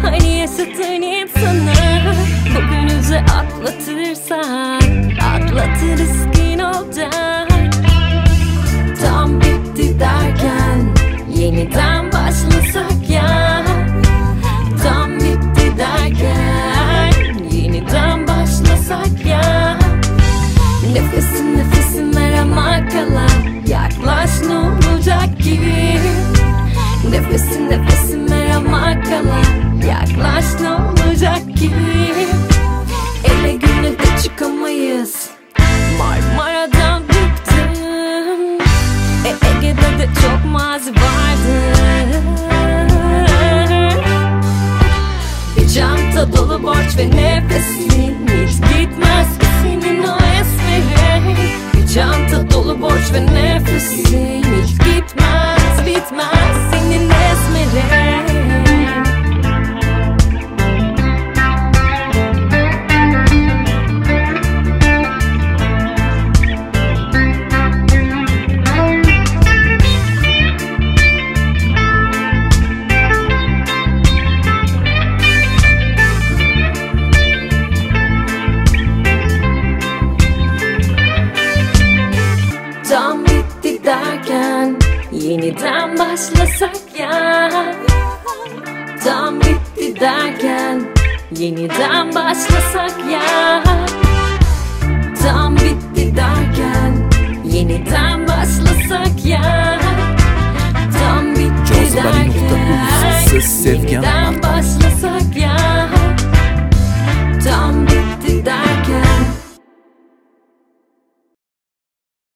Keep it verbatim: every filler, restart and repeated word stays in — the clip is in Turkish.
Hani yaşadığın insana bugünümüzü atlatırsak atlatırız gün olacak. Tam bitti derken yeniden başlasak ya. Tam bitti derken yeniden başlasak ya. Nefesim nefesim arama kala, yaklaş ne olacak ki? Nefesim nefesim arama kala, yaklaş ne olacak ki? Ele güne de çıkamayız, Marmara'dan bıktım. E Ege'de de çok mazi vardı. Bir çanta dolu borç ve nefesin hiç gitmez ki senin o esmerin. Bir çanta dolu borç ve nefesin hiç gitmez, bitmez senin esmerin. Tam bitti derken yeniden başlasak ya. Tam bitti derken yeniden başlasak ya. Tam bitti derken yeniden başlasak ya. Tam bitti derken yeniden başlasak ya.